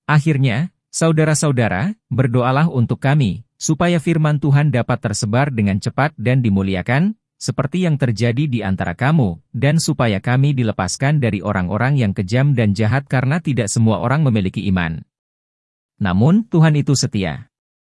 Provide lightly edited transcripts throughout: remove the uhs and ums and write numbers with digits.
Akhirnya, saudara-saudara, berdoalah untuk kami, supaya firman Tuhan dapat tersebar dengan cepat dan dimuliakan, seperti yang terjadi di antara kamu, dan supaya kami dilepaskan dari orang-orang yang kejam dan jahat karena tidak semua orang memiliki iman. Namun, Tuhan itu setia.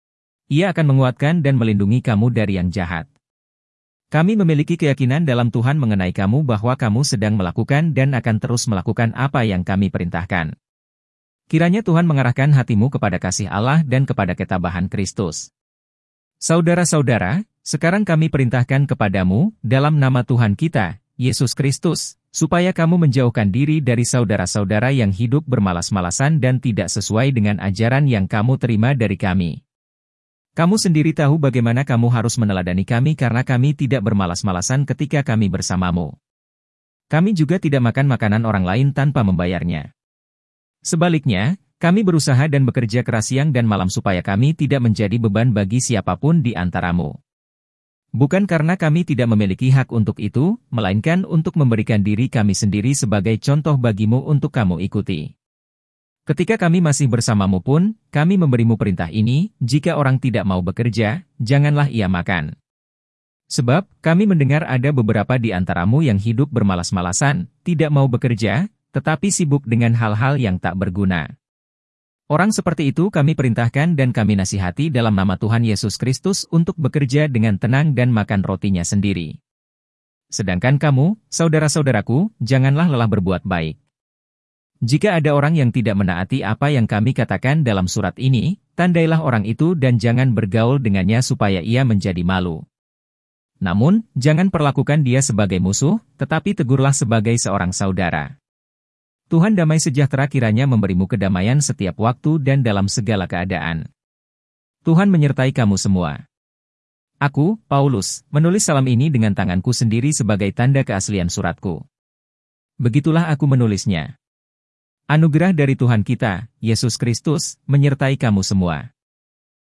Ia akan menguatkan dan melindungi kamu dari yang jahat. Kami memiliki keyakinan dalam Tuhan mengenai kamu bahwa kamu sedang melakukan dan akan terus melakukan apa yang kami perintahkan. Kiranya Tuhan mengarahkan hatimu kepada kasih Allah dan kepada ketabahan Kristus. Saudara-saudara, sekarang kami perintahkan kepadamu, dalam nama Tuhan kita, Yesus Kristus, supaya kamu menjauhkan diri dari saudara-saudara yang hidup bermalas-malasan dan tidak sesuai dengan ajaran yang kamu terima dari kami. Kamu sendiri tahu bagaimana kamu harus meneladani kami karena kami tidak bermalas-malasan ketika kami bersamamu. Kami juga tidak makan makanan orang lain tanpa membayarnya. Sebaliknya, kami berusaha dan bekerja keras siang dan malam supaya kami tidak menjadi beban bagi siapapun di antaramu. Bukan karena kami tidak memiliki hak untuk itu, melainkan untuk memberikan diri kami sendiri sebagai contoh bagimu untuk kamu ikuti. Ketika kami masih bersamamu pun, kami memberimu perintah ini, jika orang tidak mau bekerja, janganlah ia makan. Sebab, kami mendengar ada beberapa di antaramu yang hidup bermalas-malasan, tidak mau bekerja, tetapi sibuk dengan hal-hal yang tak berguna. Orang seperti itu kami perintahkan dan kami nasihati dalam nama Tuhan Yesus Kristus untuk bekerja dengan tenang dan makan rotinya sendiri. Sedangkan kamu, saudara-saudaraku, janganlah lelah berbuat baik. Jika ada orang yang tidak menaati apa yang kami katakan dalam surat ini, tandailah orang itu dan jangan bergaul dengannya supaya ia menjadi malu. Namun, jangan perlakukan dia sebagai musuh, tetapi tegurlah sebagai seorang saudara. Tuhan damai sejahtera kiranya memberimu kedamaian setiap waktu dan dalam segala keadaan. Tuhan menyertai kamu semua. Aku, Paulus, menulis salam ini dengan tanganku sendiri sebagai tanda keaslian suratku. Begitulah aku menulisnya. Anugerah dari Tuhan kita, Yesus Kristus, menyertai kamu semua.